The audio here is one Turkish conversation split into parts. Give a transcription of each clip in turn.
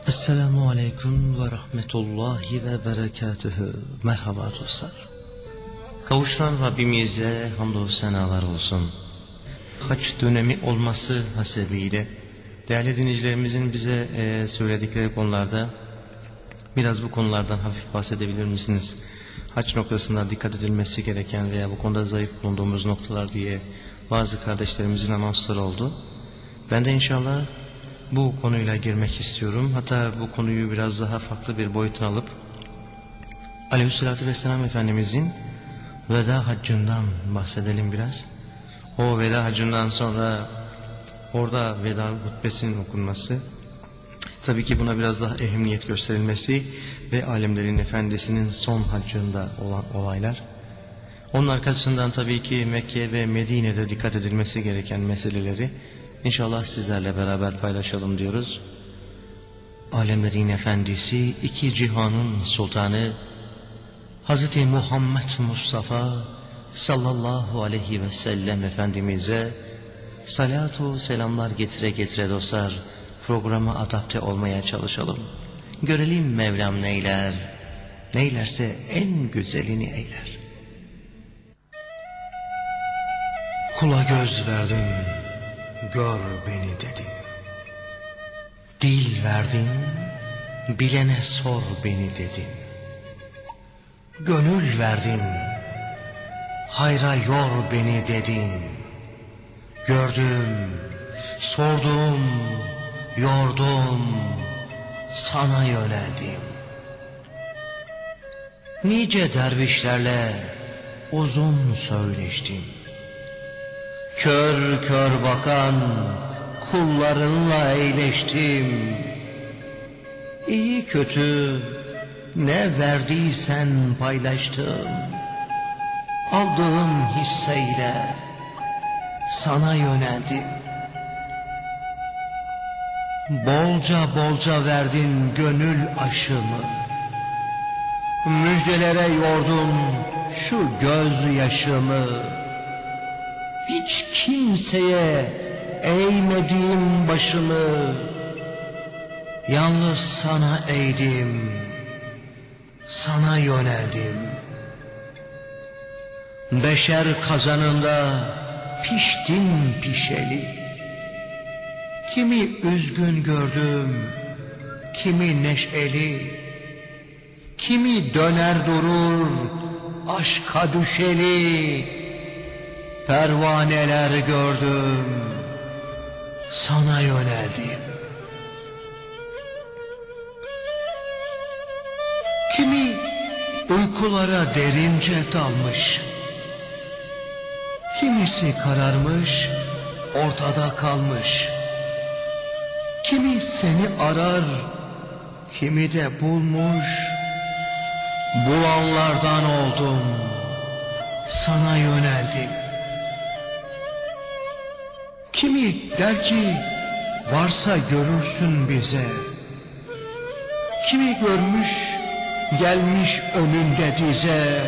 Esselamu Aleyküm ve Rahmetullahi ve Berekatühü. Merhaba dostlar. Kavuşan Rabbimize hamdü senalar olsun. Hac dönemi olması hasebiyle değerli dinleyicilerimizin bize söyledikleri konularda biraz bu konulardan hafif bahsedebilir misiniz? Hac noktasında dikkat edilmesi gereken veya bu konuda zayıf bulunduğumuz noktalar diye bazı kardeşlerimizin anonsları oldu. Ben de inşallah bu konuyla girmek istiyorum. Hatta bu konuyu biraz daha farklı bir boyutuna alıp Aleyhisselatü Vesselam Efendimizin veda haccından bahsedelim biraz. O veda haccından sonra orada veda hutbesinin okunması, tabii ki buna biraz daha ehemmiyet gösterilmesi ve alemlerin efendisinin son haccında olan olaylar. Onun arkasından tabii ki Mekke ve Medine'de dikkat edilmesi gereken meseleleri İnşallah sizlerle beraber paylaşalım diyoruz. Alemlerin efendisi, iki cihanın sultanı Hz. Muhammed Mustafa sallallahu aleyhi ve sellem Efendimiz'e salatu selamlar getire getire dostlar, programa adapte olmaya çalışalım. Görelim Mevlam neyler, neylerse en güzelini eyler. Kula göz verdin, gör beni dedin. Dil verdin, bilene sor beni dedin. Gönül verdin, hayra yor beni dedin. Gördüm, sordum, yordum, sana yöneldim. Nice dervişlerle uzun söyleştim. Kör kör bakan kullarınla eğleştim. İyi kötü ne verdiysen paylaştım. Aldığım hisseyle sana yöneldim. Bolca bolca verdin gönül aşımı. Müjdelere yordun şu gözyaşımı. Hiç kimseye eğmediğim başımı, yalnız sana eğdim, sana yöneldim. Beşer kazanında piştim pişeli. Kimi üzgün gördüm, kimi neşeli. Kimi döner durur, aşka düşeli. Pervaneler gördüm, sana yöneldim. Kimi uykulara derince dalmış, kimisi kararmış, ortada kalmış. Kimi seni arar, kimi de bulmuş. Bulanlardan oldum, sana yöneldim. Kimi der ki varsa görürsün bize. Kimi görmüş gelmiş önünde dize.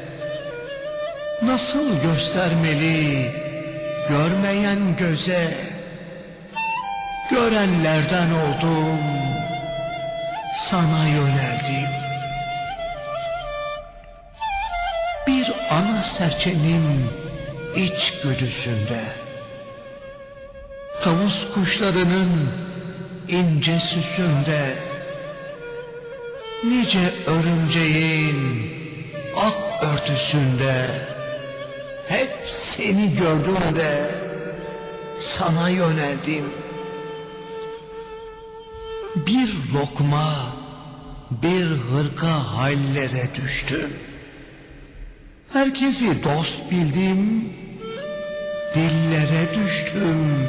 Nasıl göstermeli görmeyen göze. Görenlerden oldum, sana yöneldim. Bir ana serçenin içgüdüsünde, tavus kuşlarının ince süsünde, nice örümceğin ak örtüsünde, hep seni gördüm de sana yöneldim. Bir lokma, bir hırka hallere düştüm. Herkesi dost bildim, dillere düştüm.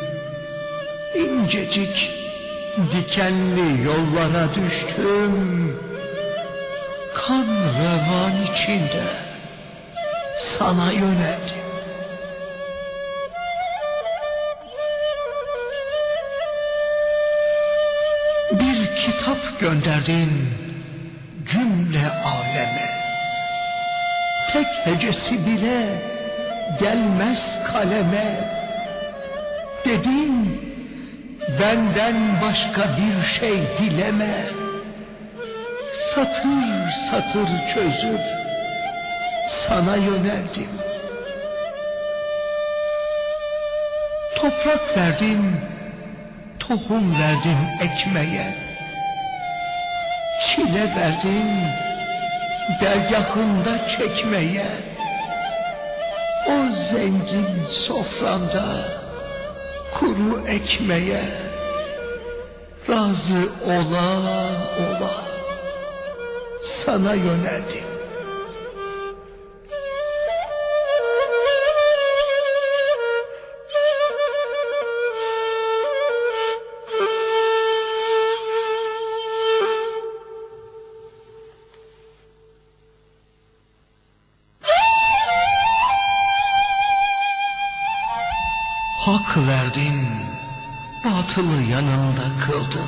İncecik dikenli yollara düştüm. Kan revan içinde sana yöneldim. Bir kitap gönderdin cümle aleme. Tek hecesi bile gelmez kaleme. Dedin benden başka bir şey dileme. Satır satır çözüp sana yöneldim. Toprak verdin, tohum verdin ekmeye. Çile verdin, dergahında çekmeye. O zengin sofranda kuru ekmeğe razı ola ola sana yöneldim. Hak verdin, batılı yanında kıldın.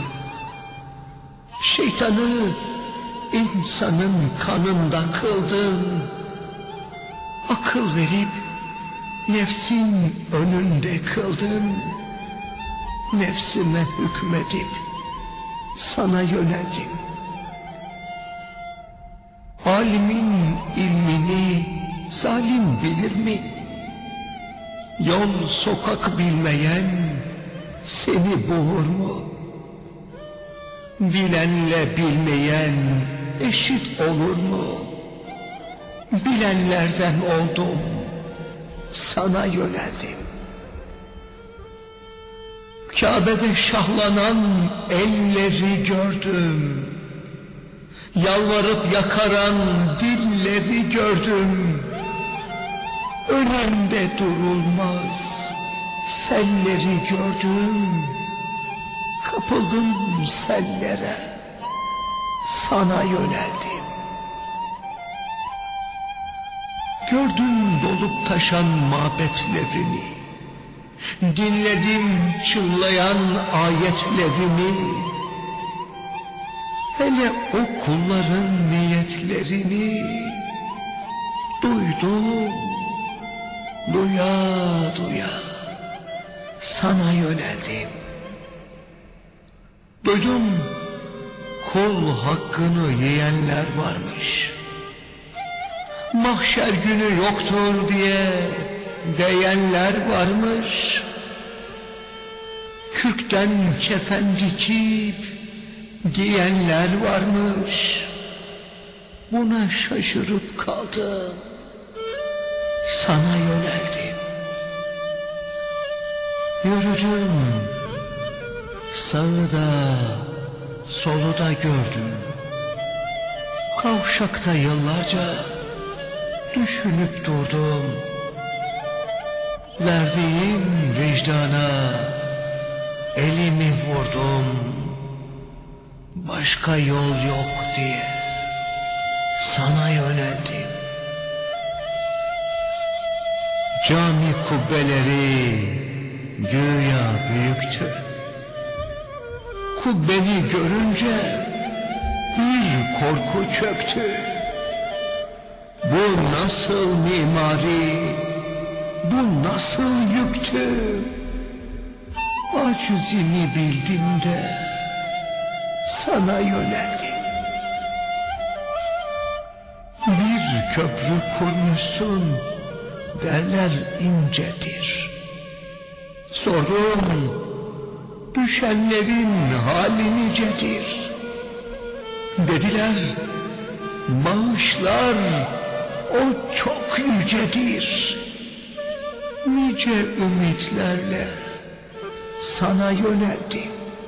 Şeytanı insanın kanında kıldın. Akıl verip nefsin önünde kıldın. Nefsime hükmedip sana yöneldim. Alimin ilmini zalim bilir mi? Yol sokak bilmeyen seni boğur mu? Bilenle bilmeyen eşit olur mu? Bilenlerden oldum, sana yöneldim. Kabe'de şahlanan elleri gördüm. Yalvarıp yakaran dilleri gördüm. Önümde durulmaz selleri gördüm. Kapıldım sellere, sana yöneldim. Gördüm dolup taşan mabetlerini, dinledim çınlayan ayetlerini. Hele o kulların niyetlerini duydum. Duya duya sana yöneldim. Duydum kul hakkını yiyenler varmış. Mahşer günü yoktur diye diyenler varmış. Kürkten kefen dikip giyenler varmış. Buna şaşırıp kaldım, sana yöneldim. Yürüdüm, sağı da solu da gördüm. Kavşakta yıllarca düşünüp durdum. Verdiğim vicdana elimi vurdum. Başka yol yok diye sana yöneldim. Cami kubbeleri güya büyüktü. Kubbeni görünce bir korku çöktü. Bu nasıl mimari, bu nasıl yüktü? Acizimi bildim de sana yöneldim. Bir köprü kurmuşsun, derler incedir. Sordum, düşenlerin hali nicedir? Dediler, bağışlar o çok yücedir. Nice ümitlerle sana yöneldim.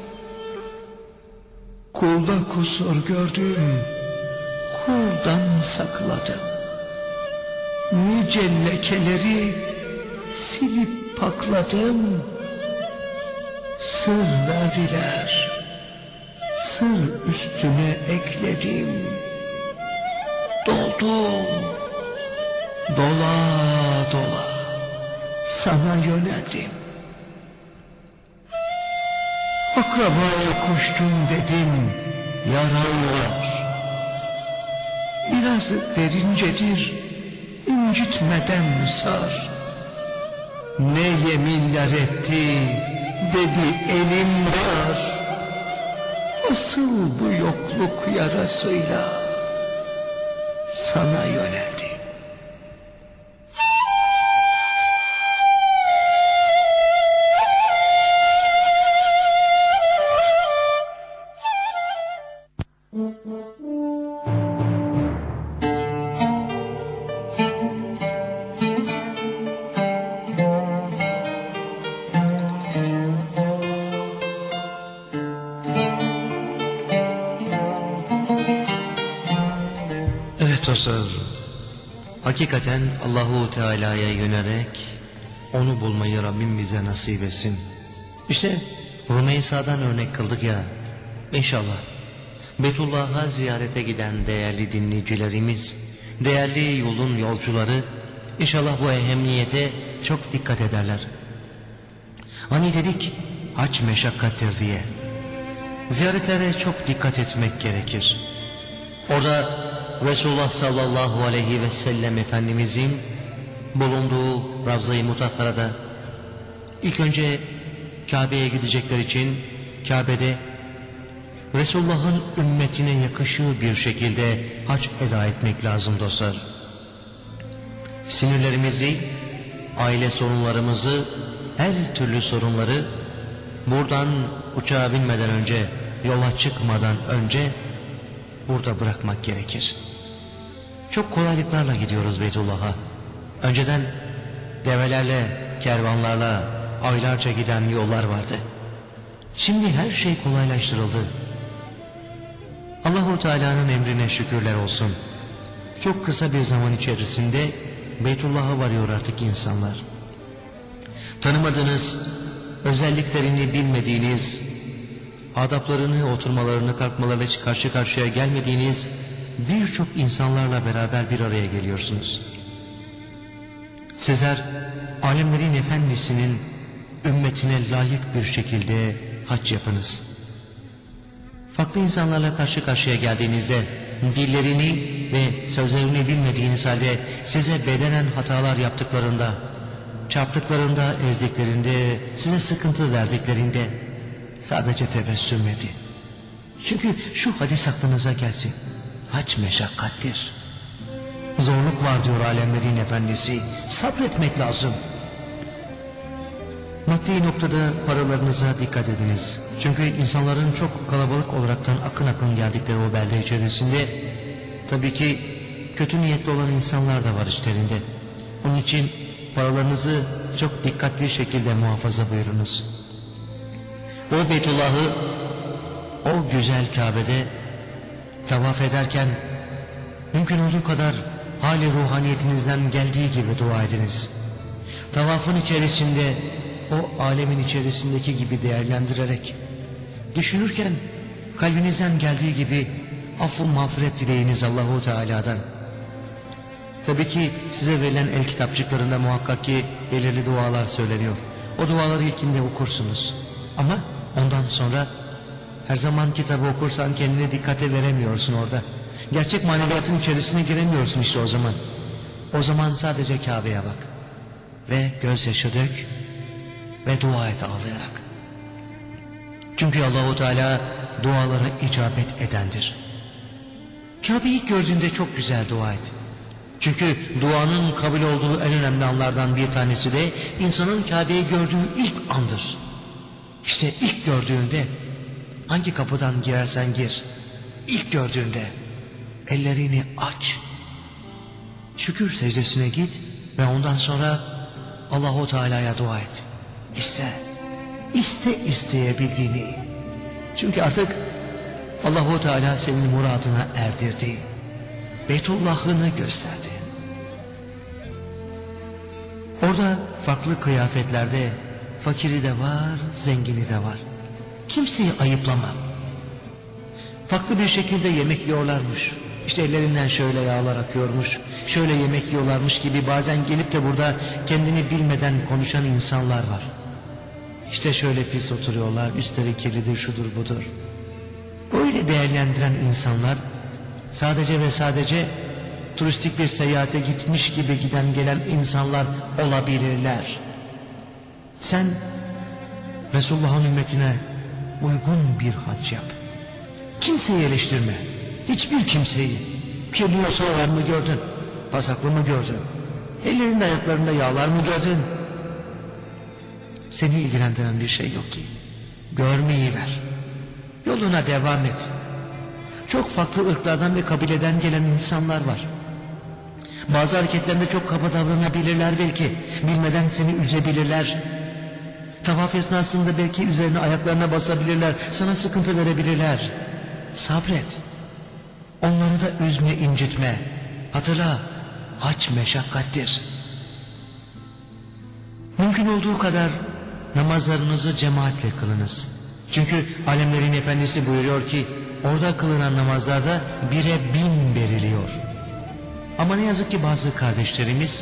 Kulda kusur gördüm, kuldan sakladım. Nice lekeleri silip pakladım. Sır verdiler, sır üstüne ekledim. Doldum, dola dola sana yöneldim. Akrabaya koştum dedim, yaralılar. Biraz derincedir, incitmeden sar. Ne yeminler etti, dedi elim var. Asıl bu yokluk yarasıyla sana yöneldi. Evet dostlar, hakikaten Allahu Teala'ya yönelerek onu bulmayı Rabbim bize nasip etsin. İşte Rümeysa'dan örnek kıldık ya, İnşallah Beytullah'a ziyarete giden değerli dinleyicilerimiz, değerli yolun yolcuları inşallah bu ehemmiyete çok dikkat ederler. Hani dedik hac meşakkattir diye. Ziyaretlere çok dikkat etmek gerekir. Orada Resulullah sallallahu aleyhi ve sellem Efendimizin bulunduğu Ravza-i Mutahhara'da ilk önce Kabe'ye gidecekler için Kabe'de Resulullah'ın ümmetine yakışığı bir şekilde hac eda etmek lazım dostlar. Sinirlerimizi, aile sorunlarımızı, her türlü sorunları buradan uçağa binmeden önce, yola çıkmadan önce burada bırakmak gerekir. Çok kolaylıklarla gidiyoruz Beytullah'a. Önceden develerle, kervanlarla aylarca giden yollar vardı. Şimdi her şey kolaylaştırıldı. Allahu Teala'nın emrine şükürler olsun. Çok kısa bir zaman içerisinde Beytullah'a varıyor artık insanlar. Tanımadığınız, özelliklerini bilmediğiniz, adaplarını, oturmalarını, kalkmalarıyla karşı karşıya gelmediğiniz birçok insanlarla beraber bir araya geliyorsunuz. Sizler alemlerin efendisinin ümmetine layık bir şekilde hac yapınız. Farklı insanlarla karşı karşıya geldiğinizde dillerini ve sözlerini bilmediğiniz halde size bedenen hatalar yaptıklarında, çarptıklarında, ezdiklerinde, size sıkıntı verdiklerinde sadece tebessüm edin. Çünkü şu hadis aklınıza gelsin. Hac meşakkattir. Zorluk var diyor alemlerin efendisi. Sabretmek lazım. Maddi noktada paralarınıza dikkat ediniz. Çünkü insanların çok kalabalık olaraktan akın akın geldikleri o belde içerisinde tabii ki kötü niyetli olan insanlar da var içlerinde. Onun için paralarınızı çok dikkatli şekilde muhafaza buyurunuz. O Beytullah'ı, o güzel Kabe'de tavaf ederken mümkün olduğu kadar hali ruhaniyetinizden geldiği gibi dua ediniz. Tavafın içerisinde o alemin içerisindeki gibi değerlendirerek, düşünürken kalbinizden geldiği gibi affı mağfiret dileyiniz Allahu Teala'dan. Tabii ki size verilen el kitapçıklarında muhakkak ki belirli dualar söyleniyor. O duaları ilkinde okursunuz. Ama ondan sonra her zaman kitabı okursan kendine dikkate veremiyorsun orada. Gerçek maneviyatın içerisine giremiyorsun işte o zaman. O zaman sadece Kabe'ye bak. Ve gözyaşı dök ve dua et ağlayarak. Çünkü Allahu Teala dualara icabet edendir. Kabe'yi gördüğünde çok güzel dua et. Çünkü duanın kabul olduğu en önemli anlardan bir tanesi de insanın Kabe'yi gördüğü ilk andır. İşte ilk gördüğünde hangi kapıdan girersen gir, ilk gördüğünde ellerini aç, şükür secdesine git ve ondan sonra Allahu Teala'ya dua et. İste isteyebildiğini. Çünkü artık Allahu Teala senin muradına erdirdi. Beytullah'ını gösterdi. Orada farklı kıyafetlerde fakiri de var, zengini de var. Kimseyi ayıplama. Farklı bir şekilde yemek yiyorlarmış. İşte ellerinden şöyle yağlar akıyormuş, şöyle yemek yiyorlarmış gibi bazen gelip de burada kendini bilmeden konuşan insanlar var. İşte şöyle pis oturuyorlar, üstleri kirlidir, şudur budur. Böyle değerlendiren insanlar sadece ve sadece turistik bir seyahate gitmiş gibi giden gelen insanlar olabilirler. Sen Resulullah'ın ümmetine uygun bir hac yap. Kimseyi eleştirme. Hiçbir kimseyi. Kirli olsalar mı gördün? Pasaklı mı gördün? Ellerinde ayaklarında yağlar mı gördün? Seni ilgilendiren bir şey yok ki. Görmeyi ver. Yoluna devam et. Çok farklı ırklardan ve kabileden gelen insanlar var. Bazı hareketlerinde çok kaba davranabilirler belki. Bilmeden seni üzebilirler. Tavaf esnasında belki üzerine ayaklarına basabilirler. Sana sıkıntı verebilirler. Sabret. Onları da üzme, incitme. Hatırla, hac meşakkattir. Mümkün olduğu kadar namazlarınızı cemaatle kılınız. Çünkü alemlerin efendisi buyuruyor ki orada kılınan namazlarda 1'e 1000 veriliyor. Ama ne yazık ki bazı kardeşlerimiz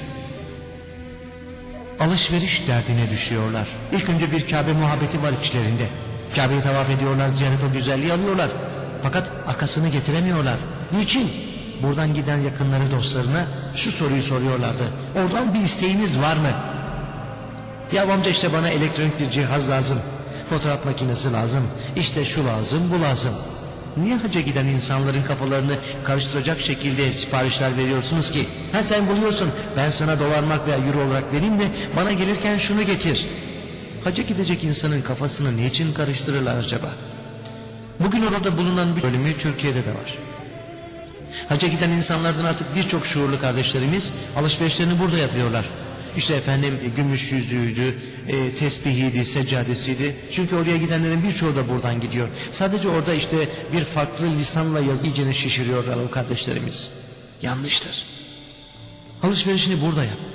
alışveriş derdine düşüyorlar. İlk önce bir Kabe muhabbeti var içlerinde. Kabe'yi tavaf ediyorlar, ziyaret o güzelliği alıyorlar. Fakat arkasını getiremiyorlar. Niçin? Buradan giden yakınları, dostlarına şu soruyu soruyorlardı. Oradan bir isteğiniz var mı? Ya amca işte bana elektronik bir cihaz lazım. Fotoğraf makinesi lazım. İşte şu lazım, bu lazım. Niye hacca giden insanların kafalarını karıştıracak şekilde siparişler veriyorsunuz ki? Ha sen buluyorsun, ben sana dolarmak veya euro olarak vereyim de bana gelirken şunu getir. Hacca gidecek insanın kafasını niçin karıştırırlar acaba? Bugün orada bulunan bir bölümü Türkiye'de de var. Hacca giden insanlardan artık birçok şuurlu kardeşlerimiz alışverişlerini burada yapıyorlar. İşte efendim gümüş yüzüğüydü, tesbihiydi, seccadesiydi. Çünkü oraya gidenlerin birçoğu da buradan gidiyor. Sadece orada işte bir farklı lisanla yazı iyicene şişiriyorlar o kardeşlerimiz. Yanlıştır. Alışverişini burada yap.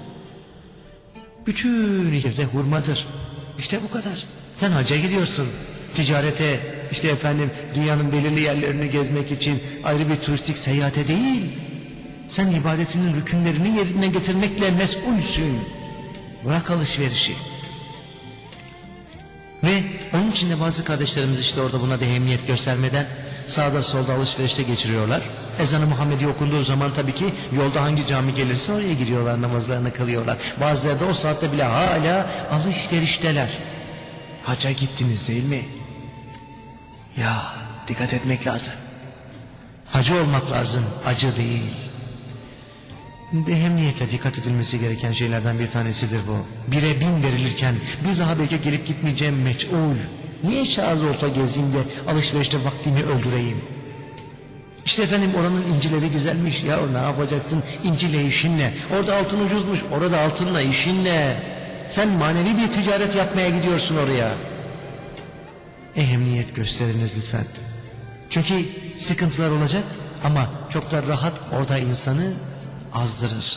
Bütün yerde hurmadır. İşte bu kadar. Sen hacca gidiyorsun. Ticarete, işte efendim dünyanın belirli yerlerini gezmek için ayrı bir turistik seyahate değil. Sen ibadetinin rükünlerini yerine getirmekle mesulsün. Bırak alışverişi. Ve onun için de bazı kardeşlerimiz işte orada buna da ehemmiyet göstermeden sağda solda alışverişte geçiriyorlar. Ezan-ı Muhammedi okunduğu zaman tabii ki yolda hangi cami gelirse oraya giriyorlar, namazlarını kılıyorlar. Bazıları da o saatte bile hala alışverişteler. Hacca gittiniz değil mi? Ya dikkat etmek lazım. Hacı olmak lazım, acı değil. Ehemmiyetle dikkat edilmesi gereken şeylerden bir tanesidir bu. 1'e 1000 verilirken bir daha belki gelip gitmeyeceğim meçhul. Niye Şarlot'a gezeyim de alışverişte vaktimi öldüreyim? İşte efendim oranın incileri güzelmiş. Ya ne yapacaksın inciyle işinle? Orada altın ucuzmuş, orada altınla işinle. Sen manevi bir ticaret yapmaya gidiyorsun oraya. Ehemmiyet gösteriniz lütfen. Çünkü sıkıntılar olacak ama çok da rahat orada insanı azdırır.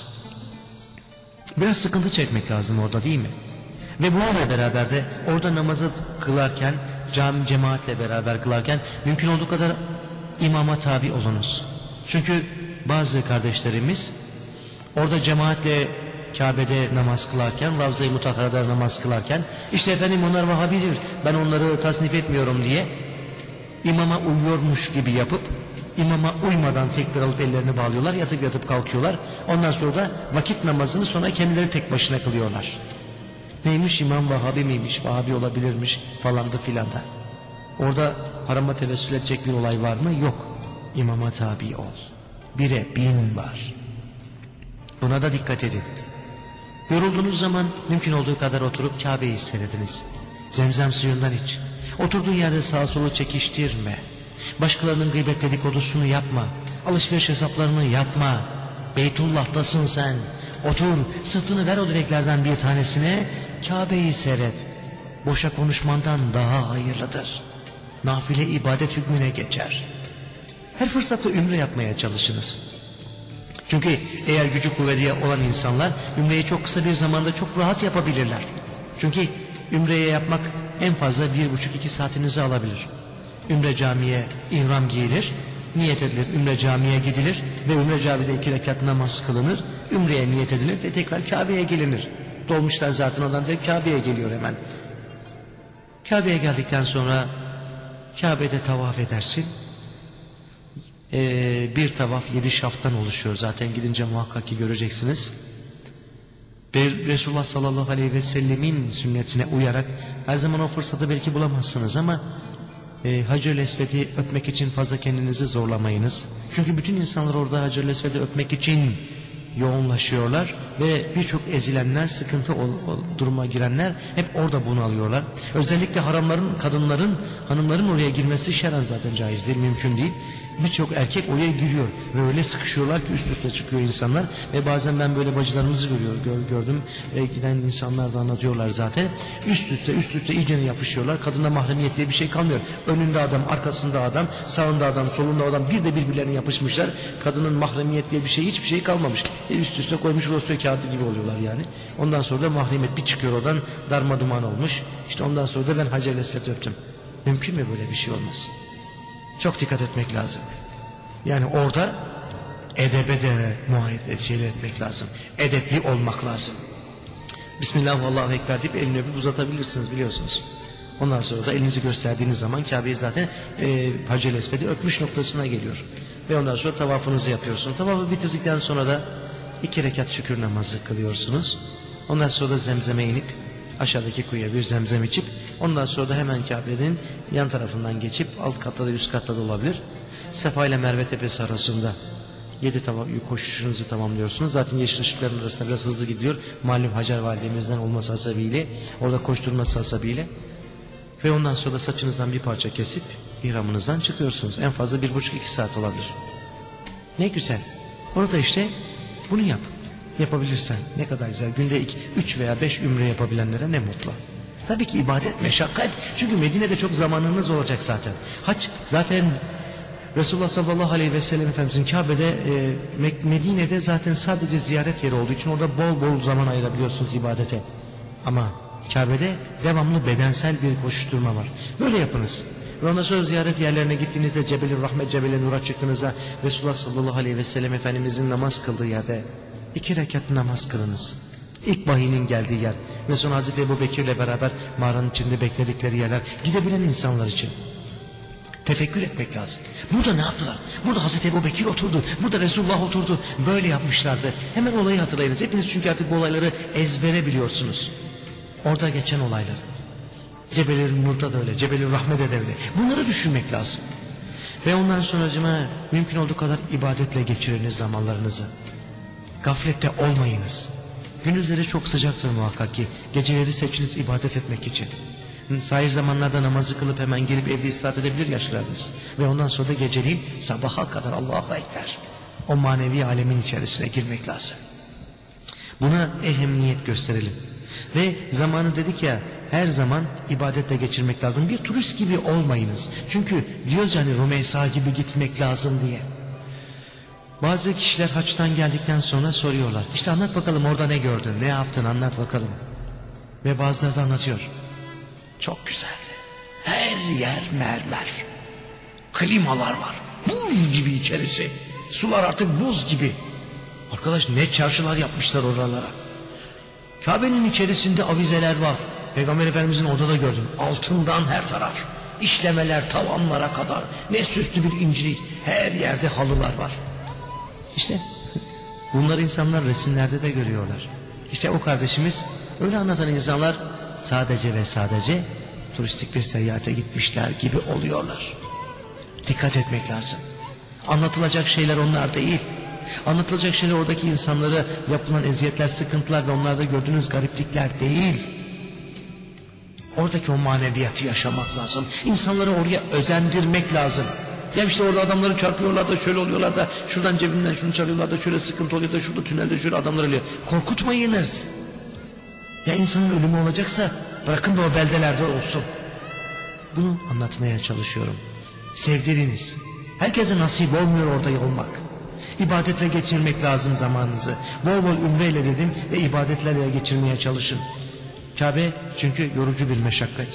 Biraz sıkıntı çekmek lazım orada değil mi? Ve bununla beraber de orada namazı kılarken, cami cemaatle beraber kılarken mümkün olduğu kadar imama tabi olunuz. Çünkü bazı kardeşlerimiz orada cemaatle Kabe'de namaz kılarken, Ravza-i Mutahhara'da namaz kılarken işte efendim onlar Vahabidir, ben onları tasnif etmiyorum diye imama uyuyormuş gibi yapıp İmama uymadan tekbir alıp ellerini bağlıyorlar, yatıp yatıp kalkıyorlar. Ondan sonra da vakit namazını sonra kendileri tek başına kılıyorlar. Neymiş imam Vahabi miymiş, Vahabi olabilirmiş falandı filanda. Orada harama tevessül edecek bir olay var mı? Yok. İmama tabi ol. 1'e 1000 var. Buna da dikkat edin. Yorulduğunuz zaman mümkün olduğu kadar oturup Kabe'yi seyrediniz. Zemzem suyundan iç. Oturduğun yerde sağa sola çekiştirme. Başkalarının gıybet dedikodusunu yapma. Alışveriş hesaplarını yapma. Beytullah'tasın sen. Otur, sırtını ver o direklerden bir tanesine, Kabe'yi seyret. Boşa konuşmandan daha hayırlıdır. Nafile ibadet hükmüne geçer. Her fırsatta ümre yapmaya çalışınız. Çünkü eğer gücü kuvveti olan insanlar ümreyi çok kısa bir zamanda çok rahat yapabilirler. Çünkü ümreye yapmak en fazla 1,5-2 saatinizi alabilir. Ümre camiye ihram giyilir, niyet edilir, ümre camiye gidilir ve ümre camide 2 rekat namaz kılınır, ümreye niyet edilir ve tekrar Kabe'ye gelinir. Dolmuşlar zaten oradan direkt Kabe'ye geliyor hemen. Kabe'ye geldikten sonra Kabe'de tavaf edersin. Bir tavaf 7 şaftan oluşuyor, zaten gidince muhakkak ki göreceksiniz. Ve Resulullah sallallahu aleyhi ve sellemin sünnetine uyarak her zaman o fırsatı belki bulamazsınız ama Hacer-i Esved'i öpmek için fazla kendinizi zorlamayınız. Çünkü bütün insanlar orada Hacer-i Esved'i öpmek için yoğunlaşıyorlar ve birçok ezilenler, sıkıntı duruma girenler hep orada bunu alıyorlar. Özellikle haramların, kadınların, hanımların oraya girmesi şer'en zaten caiz değil, mümkün değil. Birçok erkek oraya giriyor ve öyle sıkışıyorlar ki üst üste çıkıyor insanlar ve bazen ben böyle bacılarımızı gördüm ve giden insanlar da anlatıyorlar zaten. Üst üste iyicene yapışıyorlar. Kadına mahremiyet diye bir şey kalmıyor. Önünde adam, arkasında adam, sağında adam, solunda adam, bir de birbirlerine yapışmışlar. Kadının mahremiyet diye bir şey, hiçbir şey kalmamış. Üst üste koymuş Rosya kağıdı gibi oluyorlar yani. Ondan sonra da mahremiyet bir çıkıyor oradan, darma duman olmuş. İşte ondan sonra da ben Hacer-i Esved'i öptüm. Mümkün mü böyle bir şey olması? Çok dikkat etmek lazım. Yani orada edebe de muayene etmek lazım. Edepli olmak lazım. Bismillah vallahu ekber deyip elini öpüp uzatabilirsiniz biliyorsunuz. Ondan sonra da elinizi gösterdiğiniz zaman Kabe'yi zaten Hacer-i Esved'i öpmüş noktasına geliyor. Ve ondan sonra tavafınızı yapıyorsunuz. Tavafı bitirdikten sonra da 2 rekat şükür namazı kılıyorsunuz. Ondan sonra da Zemzem'e inip aşağıdaki kuyuya bir zemzem içip ondan sonra da hemen Kabe'nin yan tarafından geçip alt katta da üst katta da olabilir. Sefa ile Merve Tepesi arasında 7 koşuşunuzu tamamlıyorsunuz. Zaten yeşil ışıkların arasında biraz hızlı gidiyor. Malum Hacer validemizden olması hasebiyle, orada koşturması hasebiyle. Ve ondan sonra da saçınızdan bir parça kesip ihramınızdan çıkıyorsunuz. En fazla 1,5-2 saat olabilir. Ne güzel. Orada işte bunu yap. Yapabilirsen ne kadar güzel. Günde 3 veya 5 ümre yapabilenlere ne mutlu. Tabii ki ibadet, meşakkat. Çünkü Medine'de çok zamanınız olacak zaten. Hac zaten Resulullah sallallahu aleyhi ve sellem Efendimizin Kabe'de, Medine'de zaten sadece ziyaret yeri olduğu için orada bol bol zaman ayırabiliyorsunuz ibadete. Ama Kabe'de devamlı bedensel bir koşuşturma var. Böyle yapınız. Ve ondan sonra ziyaret yerlerine gittiğinizde Cebel-i Rahmet, Cebel-i Nur'a çıktığınızda Resulullah sallallahu aleyhi ve sellem Efendimizin namaz kıldığı yerde 2 rekat namaz kılınız. İlk vahinin geldiği yer ve sonra Hazreti Ebu Bekir'le beraber mağaranın içinde bekledikleri yerler, gidebilen insanlar için tefekkür etmek lazım. Burada ne yaptılar? Burada Hazreti Ebu Bekir oturdu, burada Resulullah oturdu, böyle yapmışlardı. Hemen olayı hatırlayınız. Hepiniz çünkü artık bu olayları ezbere biliyorsunuz. Orada geçen olaylar. Cebel-i Nur'da da öyle, Cebel-i Rahmet'de de öyle. Bunları düşünmek lazım. Ve ondan sonra mümkün olduğu kadar ibadetle geçiriniz zamanlarınızı. Gaflette olmayınız. Gündüzleri çok sıcaktır muhakkak ki. Geceleri seçiniz ibadet etmek için. Sahir zamanlarda namazı kılıp hemen gelip evde istirahat edebilir yaşlarınız. Ve ondan sonra da geceliğin sabaha kadar Allahu Ekber. O manevi alemin içerisine girmek lazım. Buna ehemmiyet gösterelim. Ve zamanı dedik ya, her zaman ibadetle geçirmek lazım. Bir turist gibi olmayınız. Çünkü diyoruz yani Rümeysa gibi gitmek lazım diye. Bazı kişiler haçtan geldikten sonra soruyorlar. İşte anlat bakalım orada ne gördün, ne yaptın, anlat bakalım. Ve bazıları da anlatıyor. Çok güzeldi. Her yer mermer. Klimalar var. Buz gibi içerisi. Sular artık buz gibi. Arkadaş ne çarşılar yapmışlar oralara. Kabe'nin içerisinde avizeler var. Peygamber Efendimizin orada da gördüm. Altından her taraf. İşlemeler tavanlara kadar. Ne süslü bir incilik. Her yerde halılar var. İşte bunları insanlar resimlerde de görüyorlar. İşte o kardeşimiz, öyle anlatan insanlar sadece ve sadece turistik bir seyahate gitmişler gibi oluyorlar. Dikkat etmek lazım. Anlatılacak şeyler onlar değil. Anlatılacak şeyler oradaki insanlara yapılan eziyetler, sıkıntılar ve onlarda gördüğünüz gariplikler değil. Oradaki o maneviyatı yaşamak lazım. İnsanları oraya özendirmek lazım. Ya işte orada adamları çarpıyorlar da şöyle oluyorlar da şuradan cebinden şunu çalıyorlar da şöyle sıkıntı oluyor da şurada tünelde şöyle adamlar ölüyor. Korkutmayınız. Ya insanın ölümü olacaksa bırakın da o beldelerde olsun. Bunu anlatmaya çalışıyorum. Sevdiriniz. Herkese nasip olmuyor orada olmak. İbadetle geçirmek lazım zamanınızı. Bol bol ümreyle dedim ve ibadetlerle geçirmeye çalışın. Kabe çünkü yorucu bir meşakkat.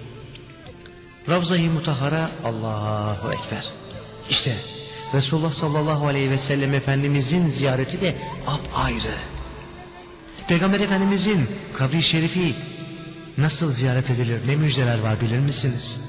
Ravza-i Mutahhara, Allahu Ekber. İşte Resulullah sallallahu aleyhi ve sellem Efendimizin ziyareti de apayrı. Peygamber Efendimizin kabri şerifi nasıl ziyaret edilir, ne müjdeler var bilir misiniz?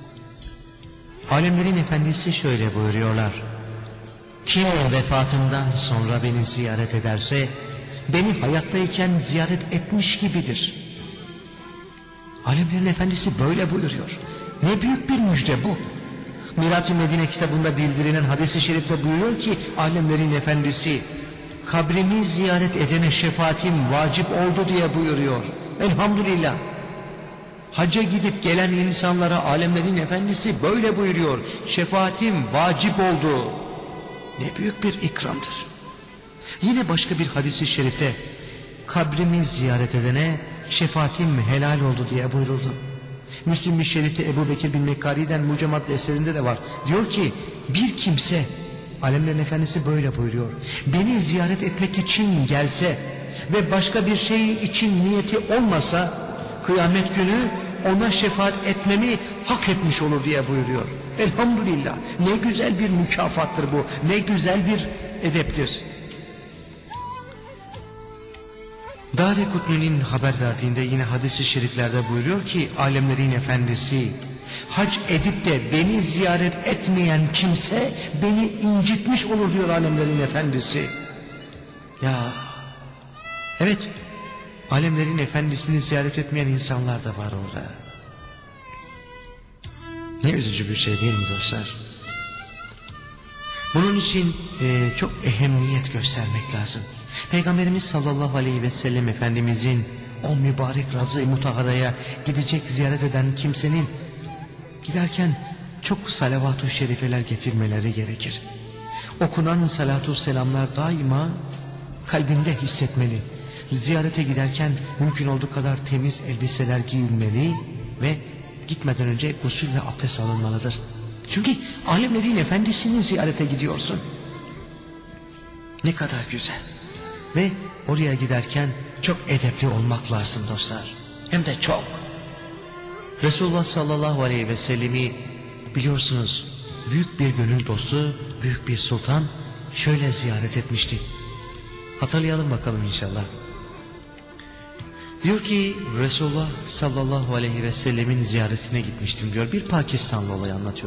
Alemlerin Efendisi şöyle buyuruyorlar. Kim vefatımdan sonra beni ziyaret ederse beni hayattayken ziyaret etmiş gibidir. Alemlerin Efendisi böyle buyuruyor. Ne büyük bir müjde bu. Mirac-ı Medine kitabında bildirilen hadis-i şerifte buyuruyor ki alemlerin Efendisi kabrimi ziyaret edene şefaatim vacip oldu diye buyuruyor. Elhamdülillah. Hacca gidip gelen insanlara alemlerin Efendisi böyle buyuruyor. Şefaatim vacip oldu. Ne büyük bir ikramdır. Yine başka bir hadis-i şerifte kabrimi ziyaret edene şefaatim helal oldu diye buyuruldu. Müslim-i Şerif'te Ebu Bekir bin Mekkari'den Mucem adlı eserinde de var. Diyor ki bir kimse, alemlerin Efendisi böyle buyuruyor, beni ziyaret etmek için gelse ve başka bir şey için niyeti olmasa kıyamet günü ona şefaat etmemi hak etmiş olur diye buyuruyor. Elhamdülillah, ne güzel bir mükafattır bu, ne güzel bir edeptir. Daraqutni'nin haber verdiğinde yine hadis-i şeriflerde buyuruyor ki alemlerin Efendisi hac edip de beni ziyaret etmeyen kimse beni incitmiş olur diyor alemlerin Efendisi. Ya evet, alemlerin Efendisini ziyaret etmeyen insanlar da var orada. Ne üzücü bir şey değil mi dostlar? Bunun için çok ehemmiyet göstermek lazım. Peygamberimiz sallallahu aleyhi ve sellem Efendimizin o mübarek Ravza-i Mutahhara'ya gidecek, ziyaret eden kimsenin giderken çok salavat-ı şerifeler getirmeleri gerekir. Okunan salatu selamlar daima kalbinde hissetmeli. Ziyarete giderken mümkün olduğu kadar temiz elbiseler giyilmeli ve gitmeden önce gusül ve abdest alınmalıdır. Çünkü alemlerin Efendisi'ni ziyarete gidiyorsun. Ne kadar güzel. Ve oraya giderken çok edepli olmak lazım dostlar. Hem de çok. Resulullah sallallahu aleyhi ve sellemi biliyorsunuz büyük bir gönül dostu, büyük bir sultan şöyle ziyaret etmişti. Hatırlayalım bakalım inşallah. Diyor ki Resulullah sallallahu aleyhi ve sellemin ziyaretine gitmiştim diyor. Bir Pakistanlı olayı anlatıyor.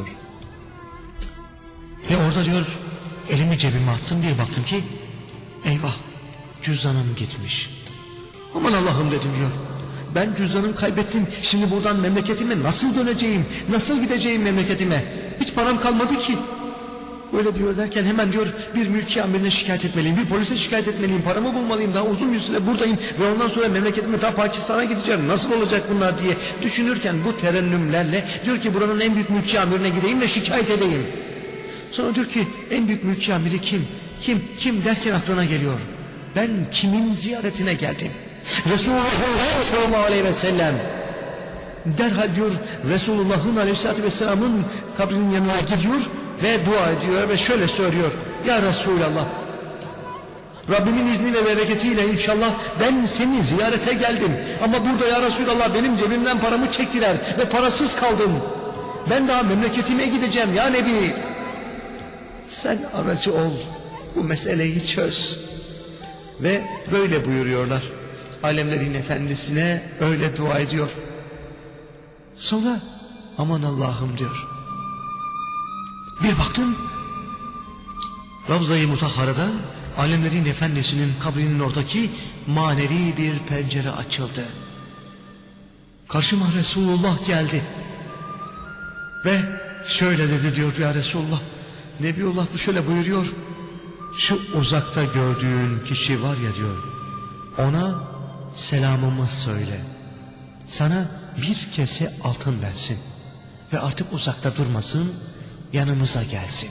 Ve orada diyor elimi cebime attım diye baktım ki eyvah, cüzdanım gitmiş. Aman Allah'ım dedim diyor. Ben cüzdanımı kaybettim. Şimdi buradan memleketime nasıl döneceğim? Nasıl gideceğim memleketime? Hiç param kalmadı ki. Böyle diyor derken hemen diyor bir mülki amirine şikayet etmeliyim. Bir polise şikayet etmeliyim. Paramı bulmalıyım. Daha uzun bir süre buradayım. Ve ondan sonra memleketime ta Pakistan'a gideceğim. Nasıl olacak bunlar diye düşünürken bu terennümlerle diyor ki buranın en büyük mülki amirine gideyim ve şikayet edeyim. Sonra diyor ki en büyük mülki amiri kim? Kim derken aklına geliyor. Ben kimin ziyaretine geldim? Resulullah sallallahu aleyhi ve sellem. Derhal diyor Resulullah'ın aleyhissalatü vesselamın kabrinin yanına gidiyor ve dua ediyor ve şöyle söylüyor. Ya Resulallah, Rabbimin izni ve bereketiyle inşallah ben seni ziyarete geldim. Ama burada ya Resulallah benim cebimden paramı çektiler ve parasız kaldım. Ben daha memleketime gideceğim ya Nebi. Sen aracı ol, bu meseleyi çöz. Ve böyle buyuruyorlar. Alemlerin Efendisi'ne öyle dua ediyor. Sonra aman Allah'ım diyor. Bir baktım Ravza-i Mutahhara'da alemlerin Efendisi'nin kabrinin oradaki manevi bir pencere açıldı. Karşıma Resulullah geldi. Ve şöyle dedi diyor ya Resulullah. Nebiullah bu şöyle buyuruyor. Şu uzakta gördüğün kişi var ya diyor. Ona selamımı söyle. Sana bir kese altın versin. Ve artık uzakta durmasın, yanımıza gelsin.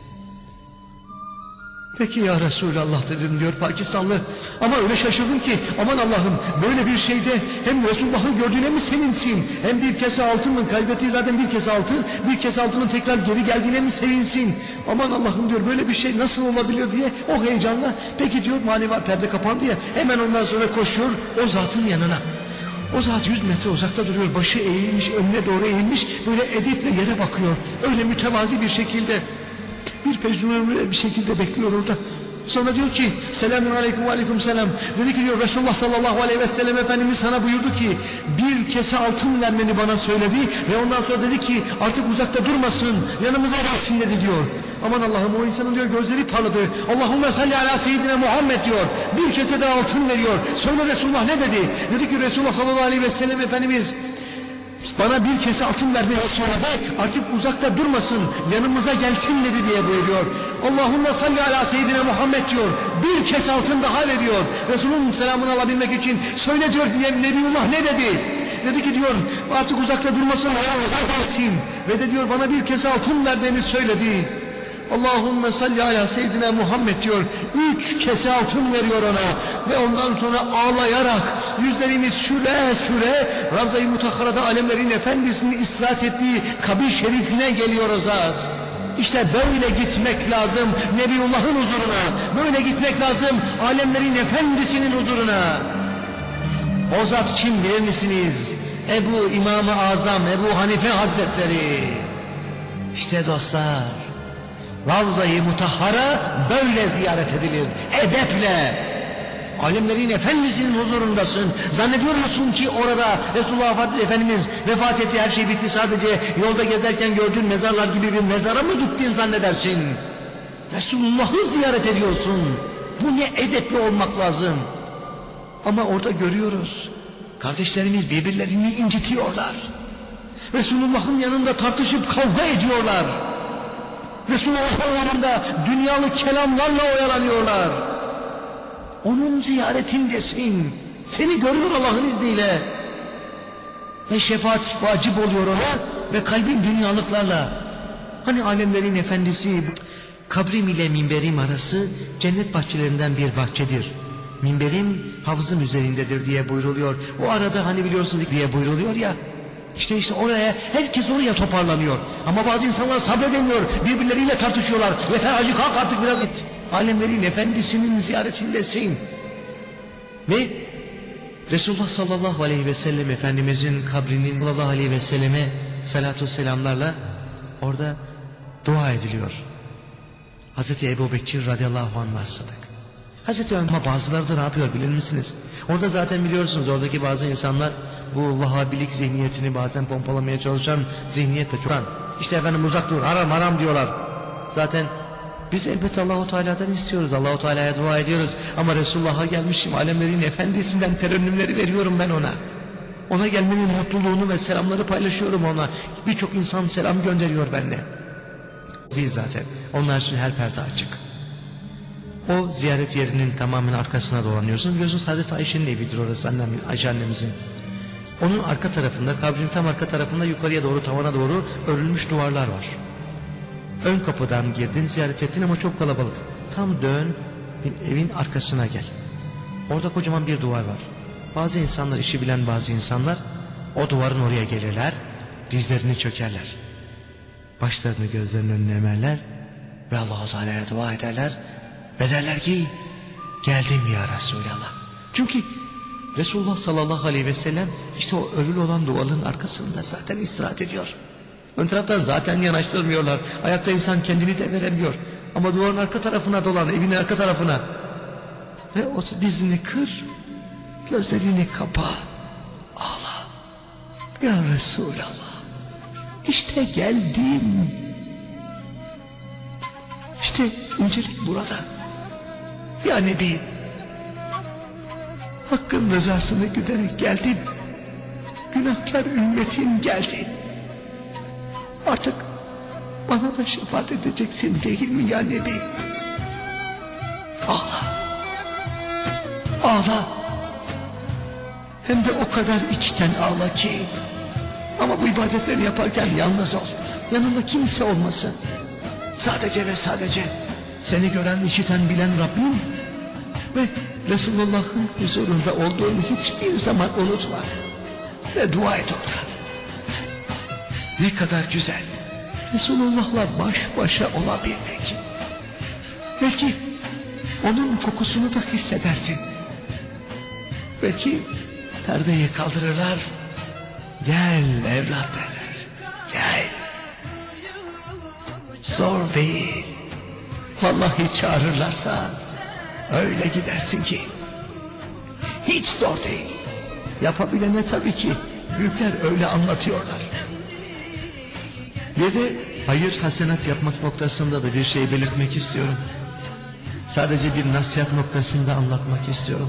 Peki ya Resulallah dedim diyor Pakistanlı. Ama öyle şaşırdım ki aman Allah'ım böyle bir şeyde hem Resulullah'ı gördüğüne mi sevinsin? Hem bir kese altının kaybettiği zaten bir kese altın, bir kese altının tekrar geri geldiğine mi sevinsin? Aman Allah'ım diyor böyle bir şey nasıl olabilir diye o heyecanla. Peki diyor manevi perde kapandı ya, hemen ondan sonra koşuyor o zatın yanına. O zat 100 metre uzakta duruyor, başı eğilmiş, önüne doğru eğilmiş, böyle edeple yere bakıyor. Öyle mütevazi bir şekilde, bir pejmürle bir şekilde bekliyor orada. Sonra diyor ki selamun aleyküm ve aleyküm selam. Dedi ki diyor Resulullah sallallahu aleyhi ve sellem Efendimiz sana buyurdu ki bir kese altın vermeni bana söyledi. Ve ondan sonra dedi ki artık uzakta durmasın, yanımıza gelsin dedi diyor. Aman Allah'ım, o insanın diyor gözleri parladı. Allahümme salli ala seyyidine Muhammed diyor. Bir kese de altın veriyor. Sonra Resulullah ne dedi? Dedi ki Resulullah sallallahu aleyhi ve sellem Efendimiz bana bir kese altın vermeye sonra da artık uzakta durmasın, yanımıza gelsin dedi diye buyuruyor. Allahümme salli ala seyyidine Muhammed diyor. Bir kese altın daha veriyor. Resul'ün selamını alabilmek için söyle diyor diye Nebiullah ne dedi? Dedi ki diyor artık uzakta durmasın, yanımıza gelsin. Ve de diyor bana bir kese altın vermeni söyledi. Allahümme salli ala seyyidine Muhammed diyor. 3 kese altın veriyor ona. Ve ondan sonra ağlayarak yüzlerimiz süre süre Ravza-i Mutahhara'da alemlerin efendisinin istirahat ettiği kabir şerifine geliyoruz az. İşte böyle gitmek lazım Nebiullah'ın huzuruna. Böyle gitmek lazım alemlerin efendisinin huzuruna. O zat kim bilir misiniz? Ebu İmam-ı Azam Ebu Hanife Hazretleri. İşte dostlar, Ravza-i Mutahhara böyle ziyaret edilir, edeple. Alemlerin efendisinin huzurundasın. Zannediyor musun ki orada Resulullah Efendimiz vefat etti, her şey bitti, sadece yolda gezerken gördüğün mezarlar gibi bir mezara mı gittin zannedersin? Resulullah'ı ziyaret ediyorsun. Bu ne edepli olmak lazım. Ama orada görüyoruz, kardeşlerimiz birbirlerini incitiyorlar. Resulullah'ın yanında tartışıp kavga ediyorlar. Resulullah'ın yanında dünyalı kelamlarla oyalanıyorlar. Onun ziyaretindesin. Seni görüyor Allah'ın izniyle. Ve şefaat vacip oluyor ona ve kalbin dünyalıklarla. Hani alemlerin efendisi, kabrim ile minberim arası cennet bahçelerinden bir bahçedir. Minberim havuzun üzerindedir diye buyruluyor. O arada hani biliyorsun diye buyruluyor ya. İşte oraya, herkes oraya toparlanıyor. Ama bazı insanlar sabredemiyor, birbirleriyle tartışıyorlar. Yeter hacı, kalk artık biraz git. Alemlerin efendisinin ziyaretindesin. Ve Resulullah sallallahu aleyhi ve sellem Efendimizin kabrinin sallallahu aleyhi ve selleme salatu selamlarla orada dua ediliyor. Hazreti Ebu Bekir radıyallahu anh varsadık. Hazreti Ömer, ama bazıları da ne yapıyor bilir misiniz? Orada zaten biliyorsunuz, oradaki bazı insanlar bu Vahabilik zihniyetini bazen pompalamaya çalışan zihniyetle çok. İşte efendim uzak dur, haram haram diyorlar. Zaten biz elbette Allahu Teala'dan istiyoruz, Allahu Teala'ya dua ediyoruz. Ama Resulullah'a gelmişim, alemlerin efendisinden terennümleri veriyorum ben ona. Ona gelmenin mutluluğunu ve selamları paylaşıyorum ona. Birçok insan selam gönderiyor benimle. Değil zaten. Onlar için her perde açık. O ziyaret yerinin tamamen arkasına dolanıyorsun. Biliyorsunuz Hazreti Ayşe'nin evidir orası, Ayşe annemizin. Onun arka tarafında, kabrin tam arka tarafında yukarıya doğru, tavana doğru örülmüş duvarlar var. Ön kapıdan girdin, ziyaret ettin ama çok kalabalık. Tam dön, evin arkasına gel. Orada kocaman bir duvar var. Bazı insanlar, işi bilen bazı insanlar o duvarın oraya gelirler, dizlerini çökerler. Başlarını gözlerinin önüne emerler ve Allah-u Teala'ya dua ederler. Ve derler ki geldim ya Resulallah. Çünkü Resulullah sallallahu aleyhi ve sellem işte o örülü olan duvarın arkasında zaten istirahat ediyor. Ön taraftan zaten yanaştırmıyorlar. Ayakta insan kendini de veremiyor. Ama duvarın arka tarafına dolan, evin arka tarafına. Ve o dizini kır, gözlerini kapa, ağla. Ya Resulallah, işte geldim. İşte incelik burada. Ya Nebi, Hakkın rızasını güderek geldin. Günahkar ümmetin geldi. Artık bana da şefaat edeceksin değil mi ya Nebi? Ağla. Ağla. Hem de o kadar içten ağla ki. Ama bu ibadetleri yaparken yalnız ol. Yanında kimse olmasın. Sadece ve sadece seni gören, işiten, bilen Rabbim ve Resulullah'ın huzurunda olduğunu hiçbir zaman unutma. Ve dua et orada. Ne kadar güzel Resulullah'la baş başa olabilmek. Belki onun kokusunu da hissedersin. Belki perdeyi kaldırırlar. Gel evlat derler. Gel. Zor değil. Vallahi çağırırlarsa öyle gidersin ki. Hiç zor değil. Yapabilene tabii ki büyükler öyle anlatıyorlar. Bir de hayır hasenat yapmak noktasında da bir şey belirtmek istiyorum. Sadece bir nasihat noktasında anlatmak istiyorum.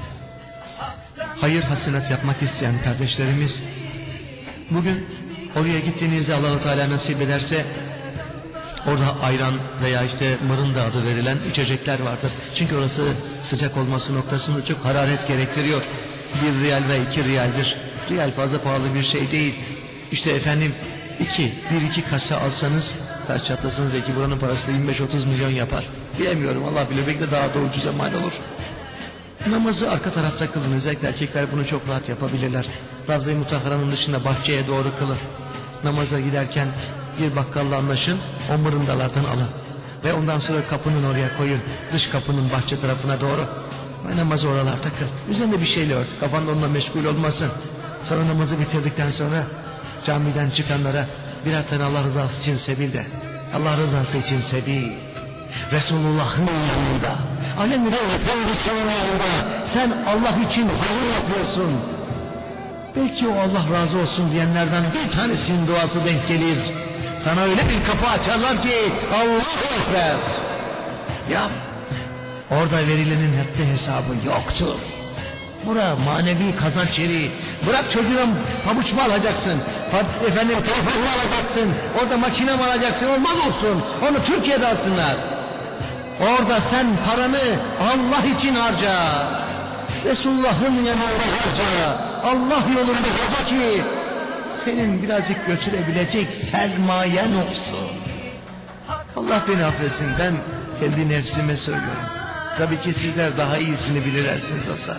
Hayır hasenat yapmak isteyen kardeşlerimiz, bugün oraya gittiğinizde Allah-u Teala nasip ederse orada ayran veya işte mırında adı verilen içecekler vardır. Çünkü orası sıcak olması noktasında çok hararet gerektiriyor. 1 riyal ve 2 riyaldir. Riyal fazla pahalı bir şey değil. İşte efendim 1-2 kasa alsanız taş çatlasınız, belki buranın parası da 25-30 milyon yapar. Bilemiyorum, Allah bilir, belki de daha da ucuza mal olur. Namazı arka tarafta kılın. Özellikle erkekler bunu çok rahat yapabilirler. Ravza-i Mutahhara'nın dışında bahçeye doğru kılın. Namaza giderken bir bakkalla anlaşın, o mırındalardan alın. Ve ondan sonra kapının oraya koyun. Dış kapının bahçe tarafına doğru. Ve namazı oralarda kıl. Üzerinde bir şeyle ört. Kafan onunla meşgul olmasın. Sonra namazı bitirdikten sonra camiden çıkanlara birer tane Allah rızası için sebil de. Allah rızası için sebil. Resulullah'ın yanında, alemde Efendimiz'in yanında sen Allah için hayır yapıyorsun. Belki o Allah razı olsun diyenlerden bir tanesinin duası denk gelir. Sana öyle bir kapı açarlar ki Allahu Ekber. Yap. Orada verilenin haddi hesabı yoktur. Bura manevi kazanç yeri. Bırak çocuğuna pabuç mu alacaksın? Efendim telefon mu alacaksın? Orada makine mi alacaksın? Olmaz olsun. Onu Türkiye'de alsınlar. Orada sen paranı Allah için harca. Resulullah'ın yanında harca. Allah yolunda harca ki senin birazcık götürebilecek sermayen olsun. Allah beni affetsin, ben kendi nefsime söylüyorum. Tabii ki sizler daha iyisini bilirsiniz dostlar.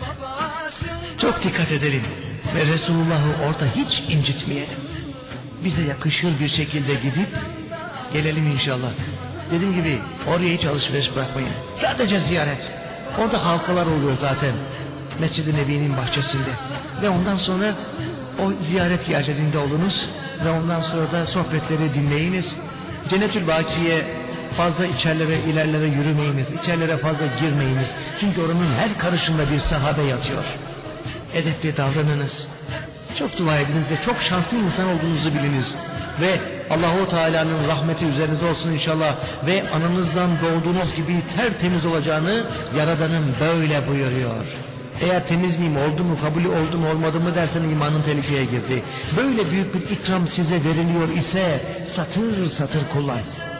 Çok dikkat edelim ve Resulullah'ı orada hiç incitmeyelim. Bize yakışır bir şekilde gidip gelelim inşallah. Dediğim gibi oraya hiç alışveriş bırakmayın. Sadece ziyaret. Orada halkalar oluyor zaten. Mescid-i Nebi'nin bahçesinde. Ve ondan sonra o ziyaret yerlerinde olunuz. Ve ondan sonra da sohbetleri dinleyiniz. Cennetül Baki'ye fazla içerilere ilerlere yürümeyiniz. İçerilere fazla girmeyiniz. Çünkü oranın her karışında bir sahabe yatıyor. Edepli davranınız. Çok dua ediniz ve çok şanslı insan olduğunuzu biliniz. Ve Allahu Teala'nın rahmeti üzerinize olsun inşallah. Ve ananızdan doğduğunuz gibi tertemiz olacağını Yaradan'ım böyle buyuruyor. Eğer temiz miyim, oldu mu, kabulü oldu mu, olmadı mı dersen imanın tehlikeye girdi. Böyle büyük bir ikram size veriliyor ise satır satır kullan.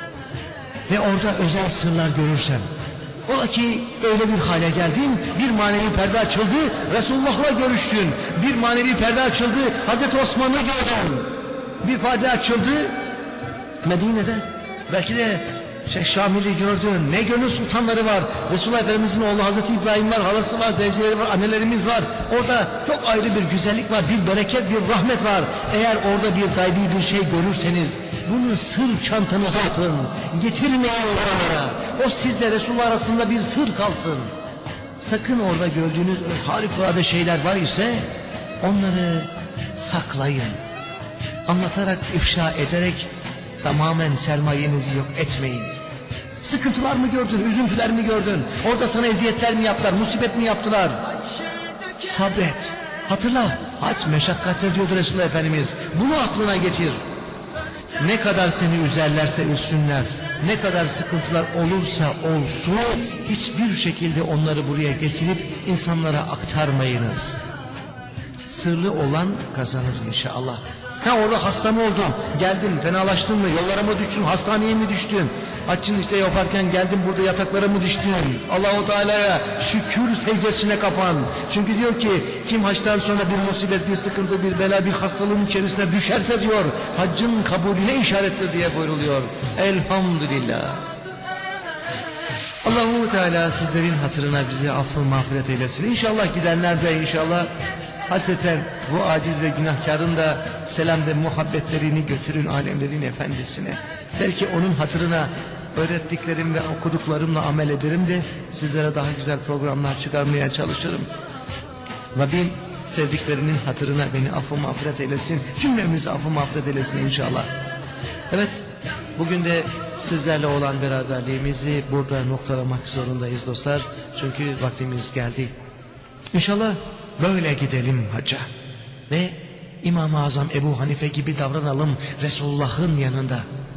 Ve orada özel sırlar görürsen, ola ki öyle bir hale geldin, bir manevi perde açıldı, Resulullah'la görüştün. Bir manevi perde açıldı, Hazreti Osman'ı gördün. Bir perde açıldı Medine'de. Belki de Şeyh Şamil'i gördün. Ne gönül sultanları var. Resulullah Efendimiz'in oğlu Hazreti İbrahim var, halası var, zevceleri var, annelerimiz var. Orada çok ayrı bir güzellik var, bir bereket, bir rahmet var. Eğer orada bir gaybi bir şey görürseniz bunu sır çantanıza atın. Getirmeyin oralara. O sizle Resulullah arasında bir sır kalsın. Sakın orada gördüğünüz harikulade şeyler var ise onları saklayın. Anlatarak, ifşa ederek tamamen sermayenizi yok etmeyin. Sıkıntılar mı gördün, üzüntüler mi gördün? Orada sana eziyetler mi yaptılar, musibet mi yaptılar? Sabret. Hatırla, hac meşakkattir diyordu Resulullah Efendimiz. Bunu aklına getir. Ne kadar seni üzerlerse üzsünler, ne kadar sıkıntılar olursa olsun, hiçbir şekilde onları buraya getirip insanlara aktarmayınız. Sırlı olan kazanır inşallah. Ha orada hasta mı oldun? Geldin, fenalaştın mı? Yollara mı düştün? Hastaneye mi düştün? Haccın işte yaparken geldin burada yataklara mı düştün? Allah-u Teala'ya şükür secdesine kapan. Çünkü diyor ki kim haçtan sonra bir musibet, bir sıkıntı, bir bela, bir hastalığın içerisine düşerse diyor haccın kabulüne işarettir diye buyruluyor. Elhamdülillah. Allah-u Teala sizlerin hatırına bizi affı mağfiret eylesin. İnşallah gidenler de inşallah hasreten bu aciz ve günahkarın da selam ve muhabbetlerini götürün alemlerin efendisine. Belki onun hatırına öğrettiklerim ve okuduklarımla amel ederim de sizlere daha güzel programlar çıkarmaya çalışırım. Rabbim sevdiklerinin hatırına beni affı mağfiret eylesin. Cümlemizi affı mağfiret eylesin inşallah. Evet, bugün de sizlerle olan beraberliğimizi burada noktalamak zorundayız dostlar. Çünkü vaktimiz geldi. İnşallah böyle gidelim hacca ve İmam-ı Azam Ebu Hanife gibi davranalım Resulullah'ın yanında.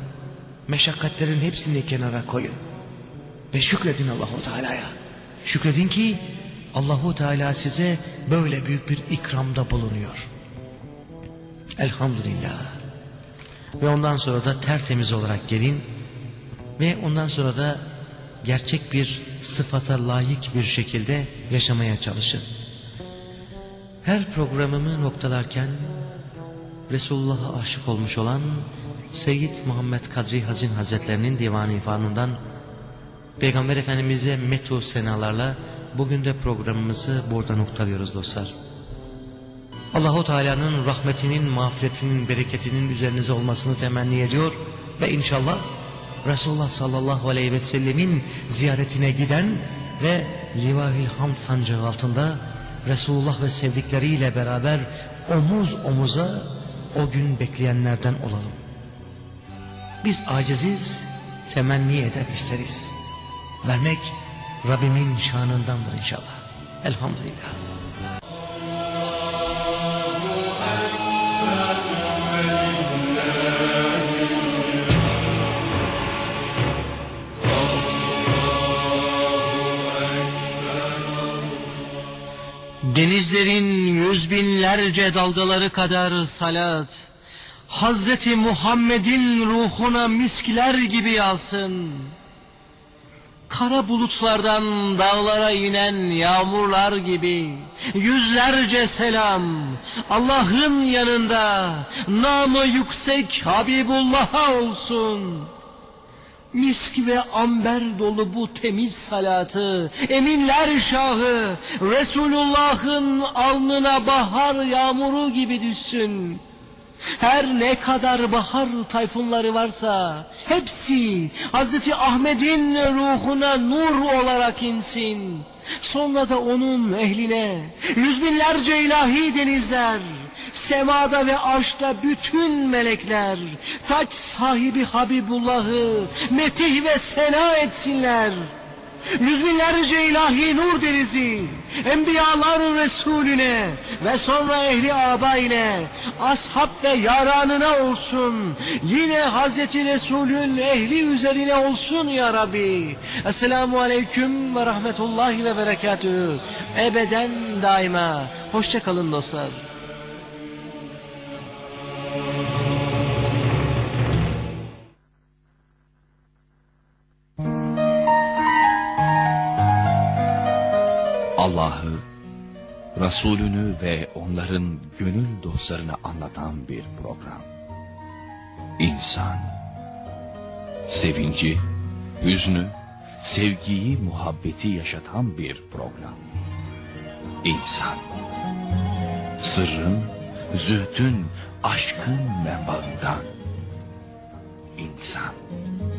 meşakkatlerin hepsini kenara koyun. Ve şükredin Allahu Teala'ya. Şükredin ki Allahu Teala size böyle büyük bir ikramda bulunuyor. Elhamdülillah. Ve ondan sonra da tertemiz olarak gelin ve ondan sonra da gerçek bir sıfata layık bir şekilde yaşamaya çalışın. Her programımı noktalarken Resulullah'a aşık olmuş olan Seyyid Muhammed Kadri Hazin Hazretlerinin Divan-ı İrfanından Peygamber Efendimiz'e methu senalarla bugün de programımızı burada noktalıyoruz dostlar. Allahu Teala'nın rahmetinin, mağfiretinin, bereketinin üzerinize olmasını temenni ediyor ve inşallah Resulullah sallallahu aleyhi ve sellemin ziyaretine giden ve Liva-ül Hamd sancağı altında Resulullah ve sevdikleriyle beraber omuz omuza o gün bekleyenlerden olalım. Biz aciziz, temenni eder isteriz. Vermek Rabbimin şanındandır inşallah. Elhamdülillah. Denizlerin yüz binlerce dalgaları kadar salat, Hazreti Muhammed'in ruhuna miskler gibi yağsın. Kara bulutlardan dağlara inen yağmurlar gibi yüzlerce selam, Allah'ın yanında namı yüksek Habibullah'a olsun. Misk ve amber dolu bu temiz salatı, eminler şahı Resulullah'ın alnına bahar yağmuru gibi düşsün. Her ne kadar bahar tayfunları varsa hepsi Hazreti Ahmet'in ruhuna nur olarak insin. Sonra da onun ehline yüz binlerce ilahi denizler, semada ve arşta bütün melekler taç sahibi Habibullah'ı metih ve sena etsinler. Yüz binlerce ilahi nur denizi Enbiyalar Resulüne ve sonra ehli aba ile ashab ve yaranına olsun. Yine Hazreti Resulün ehli üzerine olsun ya Rabbi. Esselamu aleyküm ve rahmetullahi ve berekatühü. Ebeden daima. Hoşça kalın dostlar. Allah'ı, Resulünü ve onların gönül dostlarını anlatan bir program. İnsan, sevinci, hüznü, sevgiyi, muhabbeti yaşatan bir program. İnsan, sırrın, zühdün, aşkın menbaından. İnsan.